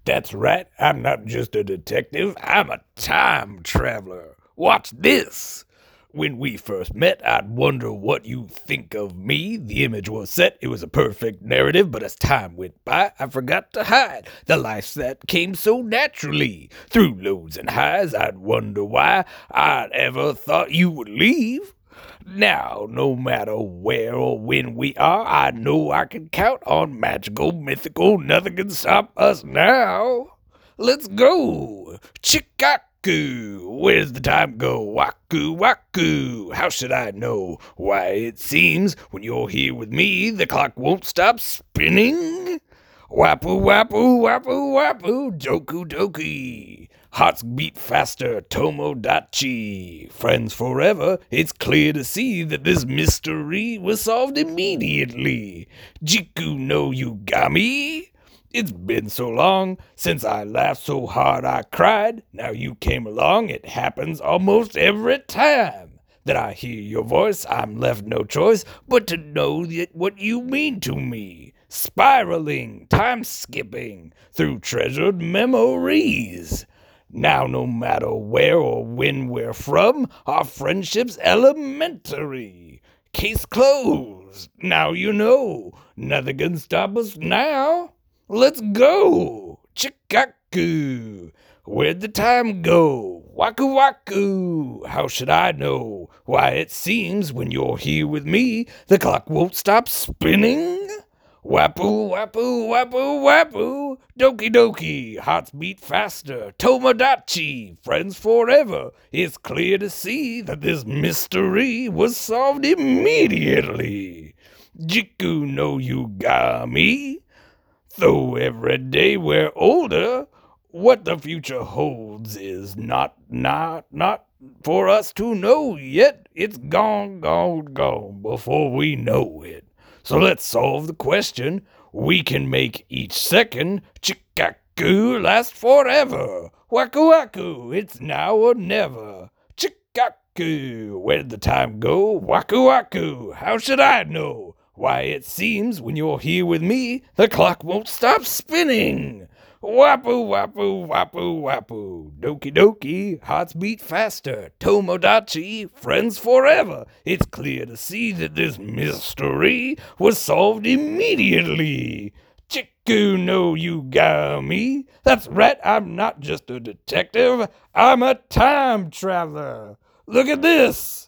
That's right, I'm not just a detective, I'm a time traveler. Watch this. When we first met, I'd wonder what you think of me. The image was set, it was a perfect narrative, but as time went by, I forgot to hide the life that came so naturally. Through lows and highs, I'd wonder why I'd ever thought you would leave. Now, no matter where or when we are, I know I can count on magical, mythical, nothing can stop us now. Let's go! Chikaku! Where's the time go? Waku, waku! How should I know? Why, it seems when you're here with me, the clock won't stop spinning. Wapu, wapu, wapu, wapu, doku doki. Hearts beat faster, Tomodachi. Friends forever, it's clear to see that this mystery was solved immediately. Jiku no Yugami. It's been so long since I laughed so hard I cried. Now you came along, it happens almost every time that I hear your voice. I'm left no choice but to know what you mean to me. Spiraling, time skipping through treasured memories. Now, no matter where or when we're from, our friendship's elementary. Case closed. Now you know. Nothing can stop us now. Let's go. Chikaku. Where'd the time go? Waku waku. How should I know? Why, it seems when you're here with me, the clock won't stop spinning. Wapu, wapu, wapu, wapu, doki doki, hearts beat faster, Tomodachi, friends forever. It's clear to see that this mystery was solved immediately. Jiku no Yugami. Though every day we're older, what the future holds is not for us to know yet. It's gone, gone, gone before we know it. So let's solve the question. We can make each second Chikaku last forever. Waku waku, it's now or never. Chikaku, where'd the time go? Waku waku, how should I know? Why, it seems when you're here with me, the clock won't stop spinning. Wapu, wapu, wapu, wapu. Doki doki, hearts beat faster. Tomodachi, friends forever. It's clear to see that this mystery was solved immediately. Chiku no Yugami. That's right, I'm not just a detective, I'm a time traveler. Look at this.